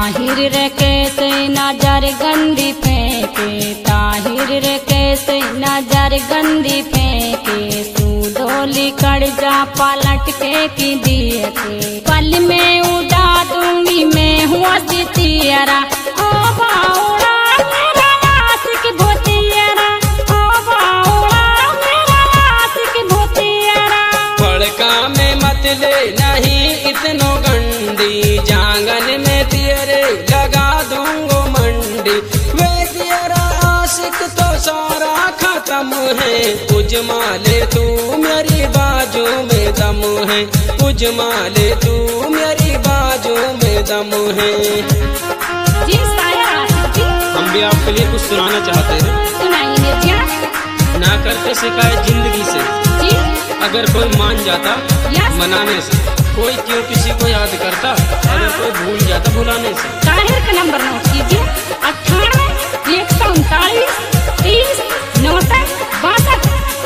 ताहिर रे कैसे नजर गंदी फेंके, ताहिर रे कैसे नजर गंदी फेंके, सूडोली कड़ जा पलट के की दिए के, पल में उड़ा दूंगी मैं हुआ सितियरा, ओ बाउला मेरा आशिक भूतियरा, ओ बाउला मेरा आशिक भूतियरा। फड़का में मत ले नहीं इतनो गंदी, जांगन में तेरे लगा दूंगो मंडी, वे तेरा आशिक तो सारा खत्म है, उजमा ले तू मेरी बाजू में दम है, उजमा ले तू मेरी बाजू में दम है। जी शायर आशिक जी, हम भी आपके लिए कुछ सुनाना चाहते हैं। सुनाइए जी। ना करते शिकायत जिंदगी से जी। अगर कोई मान जाता मनाने से, कोई क्यों किसी को याद करता अगर कोई भूल जाता भुलाने से। ताहिर का नंबर नोट कीजिए 98 139 30 69 62।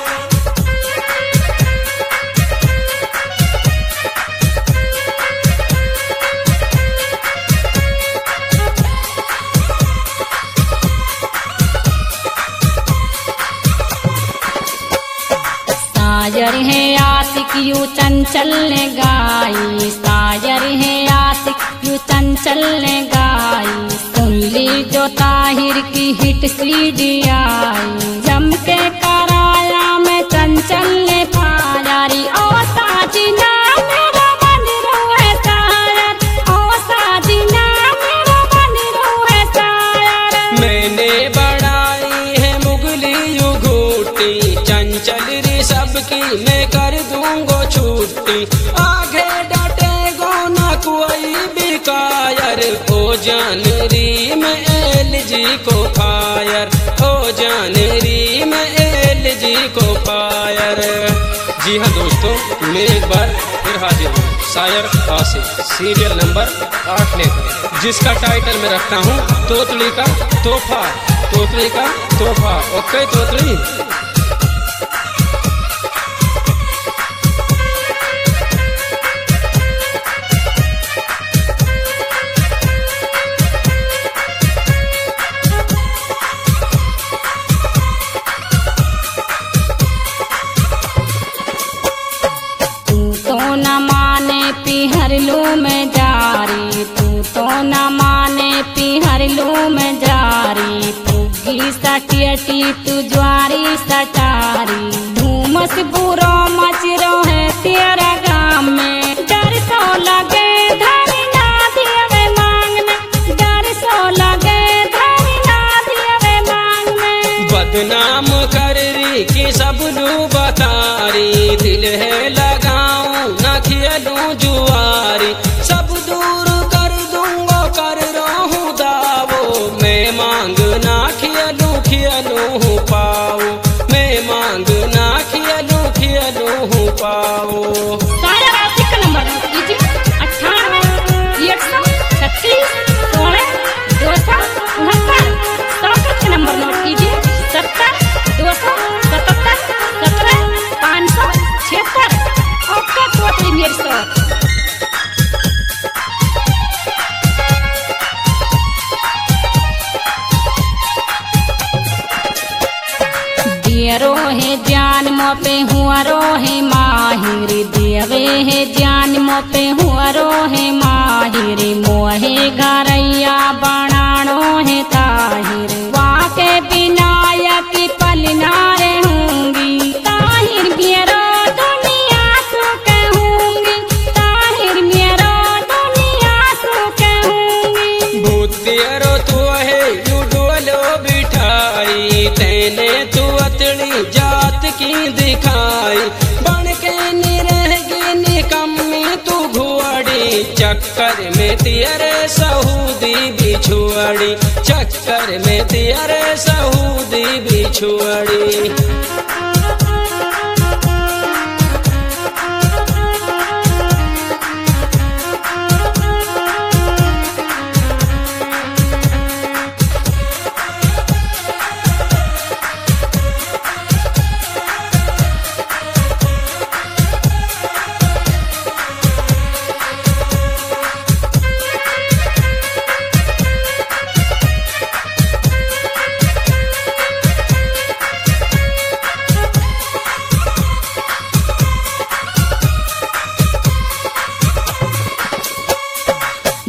सायर है आशिक यू चंचल ने गाई, सायर है आशिक यू चंचल ने गाई, सुन ली जो ताहिर की हिट सीडी आई, जम के कराया मैं चंचल ने फायारी, ओ साजिना मेरा बन रोए शायर, ओ साजिना मेरा बन रोए शायर। मैंने बढ़ाई है मुगली यू घूटी, चंचल री सबकी मैं कर दूंगो छुट्टी, आगे डटेगो न कोई भी कायर, ओ जान री मैं एलजी को फायर, ओ जान री मैं एलजी को फायर। जी हाँ दोस्तों, मैं एक बार फिर हाजिर हूँ, शायर आशिक, सीरियल नंबर 8 लेकर, जिसका टाइटल मैं रखता हूँ तोतली का तोहफा, तोतली का तोहफा। ओके तोतली। पिहर लू में जारी, तू तो न माने पिहर लू में जारी, पुगी सटियटी तू ज्वारी सटारी, धूमस बुरो मच रहे तेरा गाँव में, डर सो लगे धरी ना दिए मांग में, डर सो लगे धरी ना दिए मांग में। बदनाम कर री कि सब लू बतारी, दिल है लगाऊं न खेलूं जुआरी, सब दूर कर दूंगो कर रहूं दावो, मैं मांग ना खेलूं पाओ, मैं मांग ना खेलूं पाओ। शायर आशिक का नंबर नोट कीजिए 98 136 16 269। शौकत का नंबर नोट कीजिए 70 277 17 576। ओके तोतली मेरी शौक। दियरो है जान मोपे हुआ रो है माहिर, दियवे है जान मोपे हुआ रो है माहिर, मोहे घरैया बनाणो है ताहिर, वाके विनायक पल ना रहूंगी, ताहिर मेरा दुनिया सो कहूंगी, ताहिर मेरा दुनिया सो कहूंगी। भूतियरो तू है यू डोलो बिठाई, तेने तू अतड़ी जात की दिखाई, बन के निरहगी निकम्मी तू घुआड़ी, चक्कर में तेरे सऊदी बिछुआड़ी, चक्कर में तेरे सऊदी बिछुआड़ी।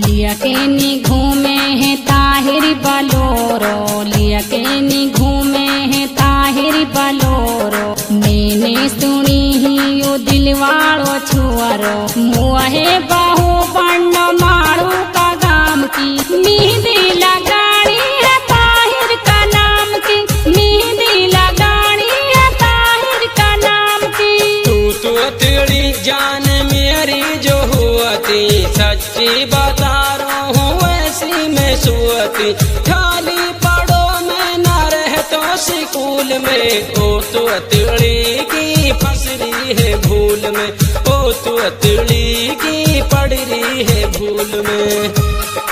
लिया के नी घूमे है ताहिर बलोरो, लिया के नी घूमे है ताहिर बलोरो। मैंने सुनी ही यो दिलवाड़ो छुअरो, मुहे बहु बण्ण मारू का गाम की। मेहंदी लगाड़ी है ताहिर का नाम की, मेहंदी लगाड़ी है ताहिर का नाम की। तू तेरी जान मेरी जो हुआती, सच्ची बता रहा हूँ ऐसी मैं सुअती। खाली पड़ो में न रह तो स्कूल में, ओ तू अतड़ी की फंस रही है भूल में, ओ तू अतड़ी की पड़ रही है भूल में।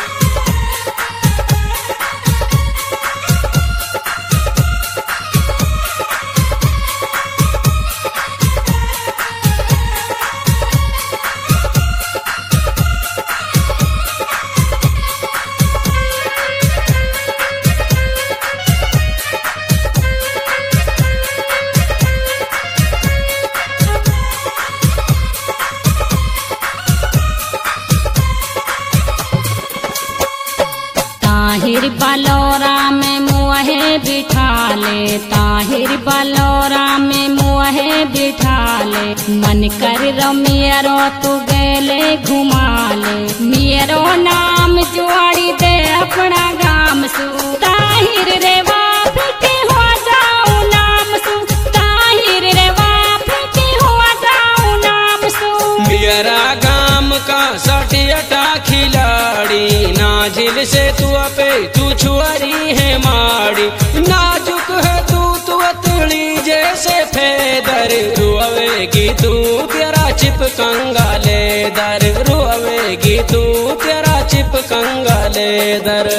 ताहिर बलोरा में मुहे बिठा ले, ताहिर बलोरा में मुहे बिठा ले। मन कर रो मेरो तू गेले घुमा ले, मेरो नाम जोड़ी दे अपना गाम सु। ताहिर रे वापी हो जाऊं नाम सु, ताहिर रे वापी हो जाऊं नाम सु। मेरा गाम का सटियटा खिलाड़ी, नाजिल से तू पे तू छुअरी है माड़ी। नाजुक है तू अतड़ी जैसे फेदर, रोवेगी तू तेरा चिपकंगा लेदर, रोवेगी तू तेरा चिपकंगा लेदर।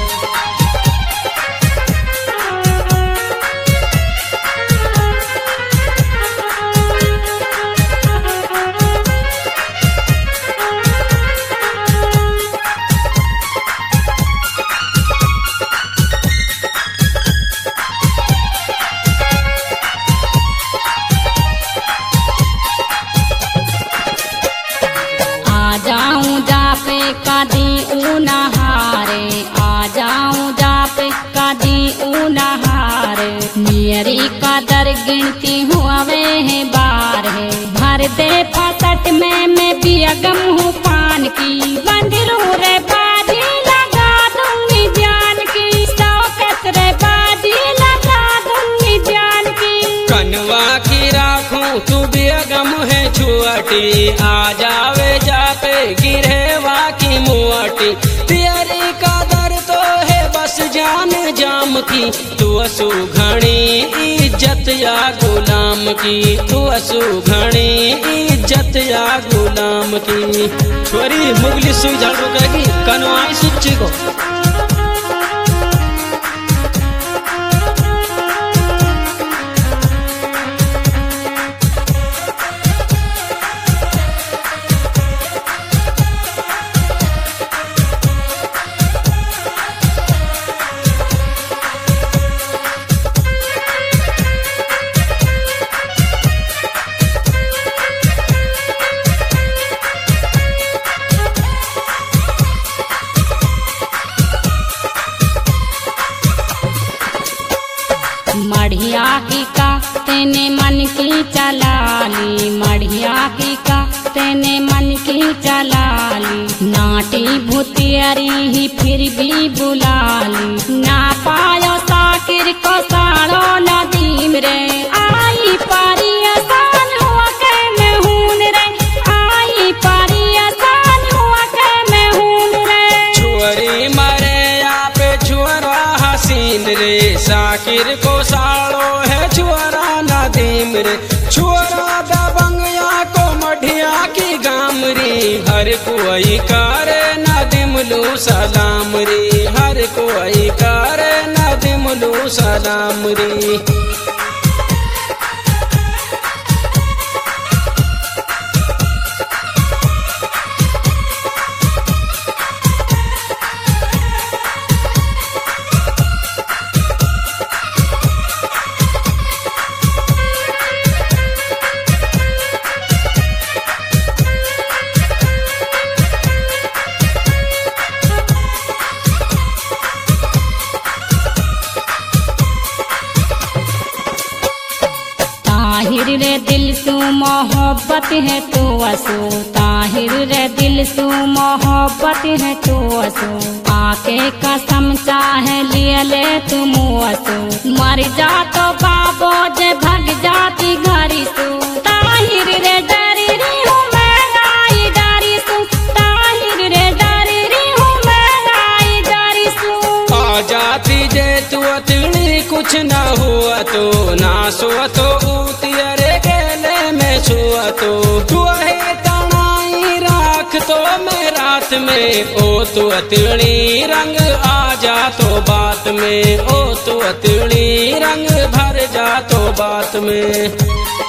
कदी उनहारे, आ जाऊं जापे कदी उनहारे। मेरी कदर गिनती हुआ वे है बार है, भर दे फसट में मैं बेगम हूँ पान की। बंदरू रे बाजी लगा दूंगी जान की, शौकत रे बाजी लगा दूंगी जान की। कनवा की राखूं तू बेगम है छुअटी, आ जावे जापे गिरेवा की मुआटी। तेरी कदर तो है बस जान जाम की, तू असु घणी इज्जत या गुलाम की, तू असु घणी इज्जत या गुलाम की। छोरी मुगली सुई झाड़ू करेगी कनवाई सुच्ची को। मढ़िया की का तेने मन की चला ली, मढ़िया की का तेने मन की चला ली। नाटी भूतियरी ही फिर भी बुला ली, ना पायो साकिर को साड़ो नदीम रे। आई पारी आसान हुआ के मैं हून रे, आई पारी आसान हुआ के मैं हून रे। छुअरी मरे या पे छुअरा हसीन रे, साकिर को साड़ो है छुअरा नदीम रे। छुअरा दबंगया को मढ़िया की गामरी, हर कोई करे नदीम लू सलाम री, हर कोई करे नदीम लू सलाम री। दिल सु मोहब्बत है तो असो ताहिर रे दिल सु मोहब्बत है तो असो आके कसम चाहे लिए ले तुम असो मर जा तो बाबो जे भग जाती घरी सु ताहिर रे डरी री हूँ मैं गाई डरी सु ताहिर रे डरी री हूँ मैं गाई डरी सु आ जाती जे तू अतड़ी कुछ न हुआ तो ना सुआ तो उतियरे गेले में छुआ तो तू है तनाई राख तो मैं रात में ओ तू अतड़ी रंग आ जा तो बात में ओ तू अतड़ी रंग भर जा तो बात में।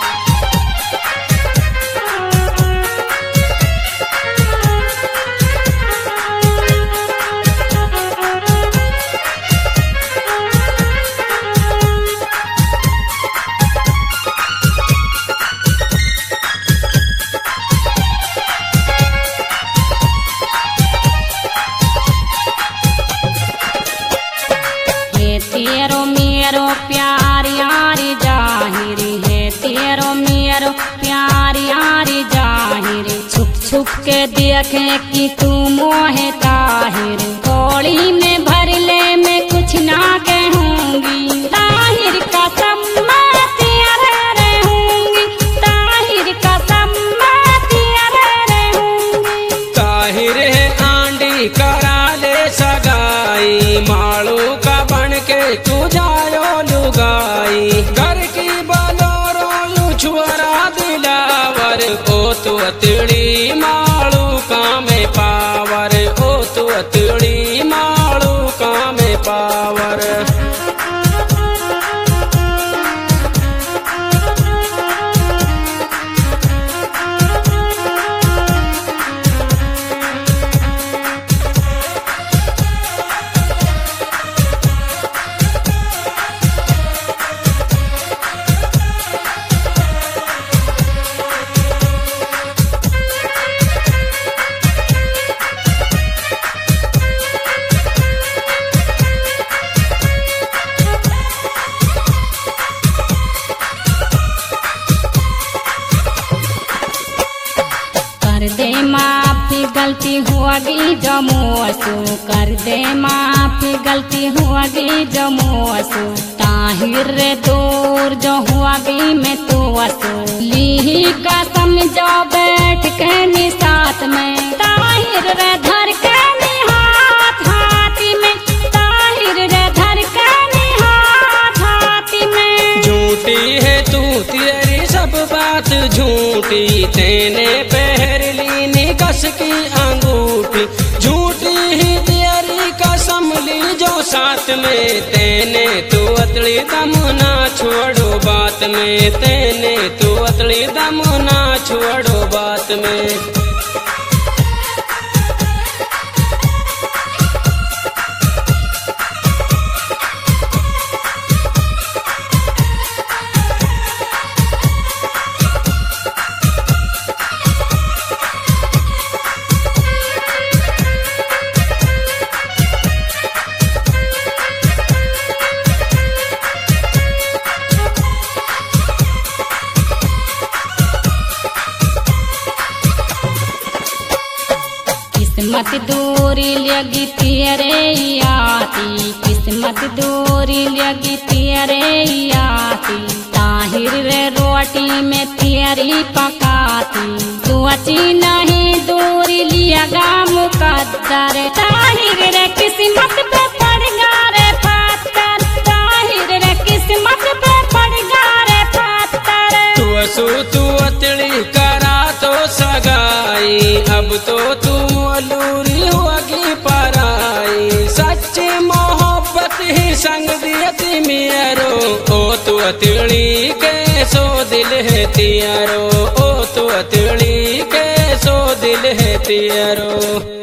तेरो मेरो प्यार यारी जाहिरी है तेरो मेरो प्यार यारी जाहिरी छुप छुप के देखे कि तू मोहे ताहिर कोड़ी में भर ले मैं कुछ ना कहूँगी ताहिर कसम मैं तेरे रहूँगी ताहिर कसम मैं तेरे रहूँगी। ताहिर है आंडी करा ले सगाई मालू का बन के तू जायो लुगाई घर की बलोरो यू छुअरा दिलावर ओ तू अतड़ी मालू का में पावर ओ तू अतड़ी मालू का में पावर। कर दे माफी गलती होगी जमोसू कर दे माफी गलती होगी जमोसू ताहिर रे दूर जो होगी मैं तो असू ली कसम जो बैठ के नी साथ में ताहिर रे धर के नी हाथ हाथी में ताहिर रे धर के नी हाथ हाथी में। झूठी है तू तेरी सब बात झूठी तेने पहर ली निकस की अंगूठी झूठी ही तेरी कसम ली जो साथ में तेने तू अतड़ी दम ना छोड़ो बात में तेने तू अतड़ी दम ना छोड़ो बात में। किस्मत दूरी लगी तेरे आती किस्मत दूरी लगी तेरे आती ताहिर रे रोटी में तेरी पकाती तू अच्छी नहीं दूरी लियागा मुकद्दर ताहिर रे किस्मत पे पड़ गा रे पत्थर ताहिर रे किस्मत पे पड़ गा रे पत्थर। तू असू तू अतड़ी करा तो सगाई अब तो तू अलूरी होगी पराई सच्ची मोहब्बत ही संग दियती मेरो ओ तू अतड़ी के सो दिल है तियारो ओ तू अतड़ी के सो दिल है तियारो।